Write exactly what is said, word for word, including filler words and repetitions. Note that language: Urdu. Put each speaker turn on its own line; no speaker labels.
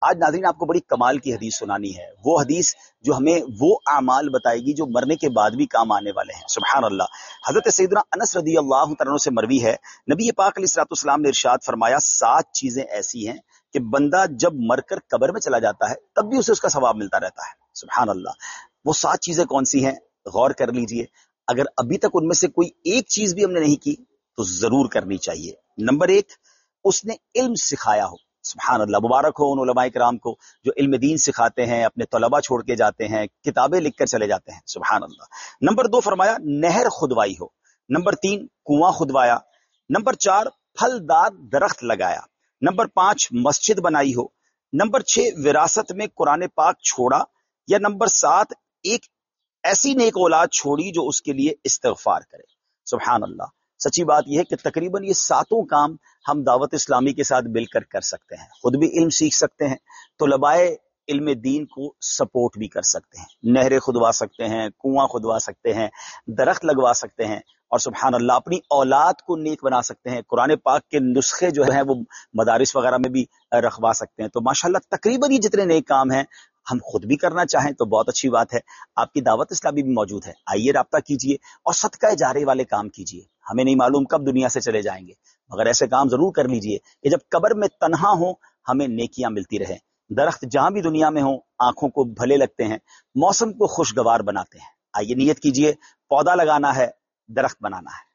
آج ناظرین آپ کو بڑی کمال کی حدیث سنانی ہے، وہ حدیث جو ہمیں وہ اعمال بتائے گی جو مرنے کے بعد بھی کام آنے والے ہیں. سبحان اللہ. حضرت سیدنا انس رضی اللہ تعالیٰ عنہ سے مروی ہے، نبی پاک علیہ الصلوۃ والسلام نے ارشاد فرمایا سات چیزیں ایسی ہیں کہ بندہ جب مر کر قبر میں چلا جاتا ہے تب بھی اسے اس کا ثواب ملتا رہتا ہے. سبحان اللہ. وہ سات چیزیں کون سی ہیں؟ غور کر لیجئے. اگر ابھی تک ان میں سے کوئی ایک چیز بھی ہم نے نہیں کی تو ضرور کرنی چاہیے. نمبر ایک، اس نے علم سکھایا ہو. سبحان اللہ. مبارک ہو ان علماء کرام کو جو علم دین سکھاتے ہیں، اپنے طلباء چھوڑ کے جاتے ہیں، کتابیں لکھ کر چلے جاتے ہیں. سبحان اللہ. نمبر دو فرمایا نہر کھدوائی ہو. نمبر تین کنواں کھدوایا. نمبر چار پھلدار درخت لگایا. نمبر پانچ مسجد بنائی ہو. نمبر چھ وراثت میں قرآن پاک چھوڑا. یا نمبر سات ایک ایسی نیک اولاد چھوڑی جو اس کے لیے استغفار کرے. سبحان اللہ. سچی بات یہ ہے کہ تقریباً یہ ساتوں کام ہم دعوت اسلامی کے ساتھ مل کر کر سکتے ہیں. خود بھی علم سیکھ سکتے ہیں، طلباء علم دین کو سپورٹ بھی کر سکتے ہیں، نہریں کھدوا سکتے ہیں، کنواں کھدوا سکتے ہیں، درخت لگوا سکتے ہیں، اور سبحان اللہ اپنی اولاد کو نیک بنا سکتے ہیں. قرآن پاک کے نسخے جو ہیں وہ مدارس وغیرہ میں بھی رکھوا سکتے ہیں. تو ماشاءاللہ تقریباً یہ جتنے نیک کام ہیں ہم خود بھی کرنا چاہیں تو بہت اچھی بات ہے. آپ کی دعوت اسلامی بھی موجود ہے، آئیے رابطہ کیجئے اور صدقہ جاریہ والے کام کیجئے. ہمیں نہیں معلوم کب دنیا سے چلے جائیں گے، مگر ایسے کام ضرور کر لیجئے کہ جب قبر میں تنہا ہوں ہمیں نیکیاں ملتی رہیں. درخت جہاں بھی دنیا میں ہوں آنکھوں کو بھلے لگتے ہیں، موسم کو خوشگوار بناتے ہیں. آئیے نیت کیجئے، پودا لگانا ہے، درخت بنانا ہے.